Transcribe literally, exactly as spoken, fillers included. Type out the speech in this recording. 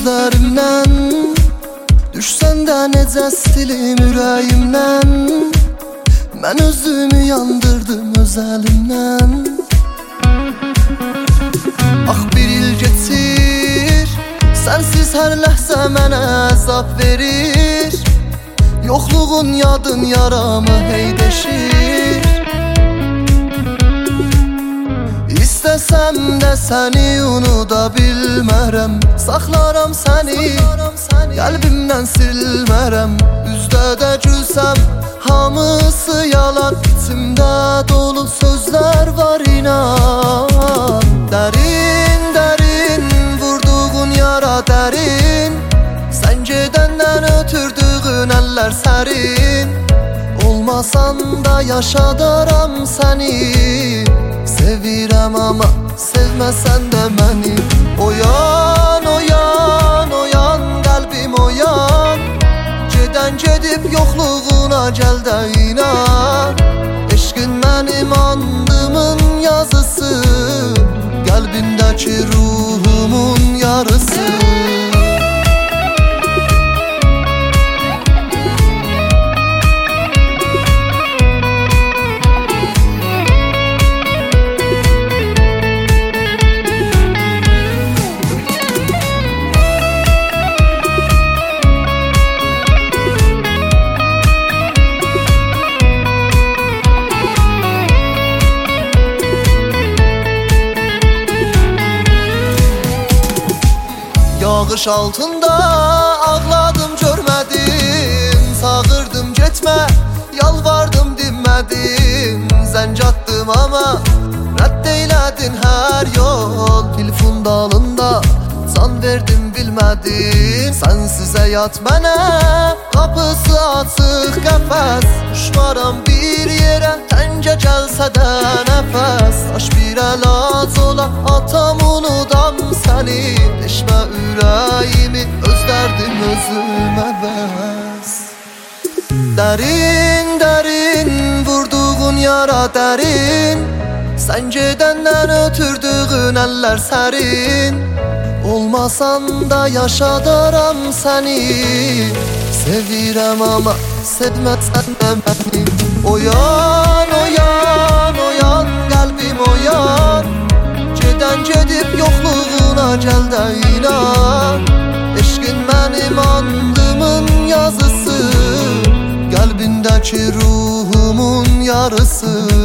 sözlərimdən. Düşsən də necə stilim ürəyimdən. Mən özümü yandırdım öz əlimdən. Ax bir il geçir, sənsiz hər ləhzə mənə əzab verir. Yoxluğun yadın yaramı hey deşir. İstəsəm də səni unuda bilmərəm. Saxlaram səni, qəlbimdən silmərəm. Üzdə də gülsəm, hamısı yalan. İçimdə dolu sözlər var inan. Dərin, dərin, vurduğun yara dərin. Sən gedəndən ötürdüğün əllər sərin. Olmasan da yaşadaram səni. Sevirəm ama sevməsən də məni. Oyan, oyan, oyan, qəlbim oyan. Gedən gedib yoxluğuna gəl də inan. Eşqin mənim andımın yazısı, qəlbindəki ruhumun yarısı. Yağış altında ağladım görmədim. Sağırdım getmə, yalvardım dinmədim. Zəng atdım ama rədd eylədin hər yol. Telefon dalında can verdim bilmədin. Sənsiz həyat mənə qapısı açıq qəfəs. Uçmaram bir yerə, təngə gəlsə də nəfəs. Aş bir əlac ola, atam unudam səni. Deşmə ürəyimi, öz dərdim özümə bəs. Dərin, dərin, vurduğun yara dərin. Sən gedəndən ötürdüğün əllər sərin. Olmasan da yaşadaram səni. Sevirəm ama sevməsən də məni. Oyan, oyan, oyan, qəlbim oyan. Gedən gedib yoxluğuna gəl də inan. Eşqin mənim andımın yazısı, qəlbindəki ruhumun yarısı.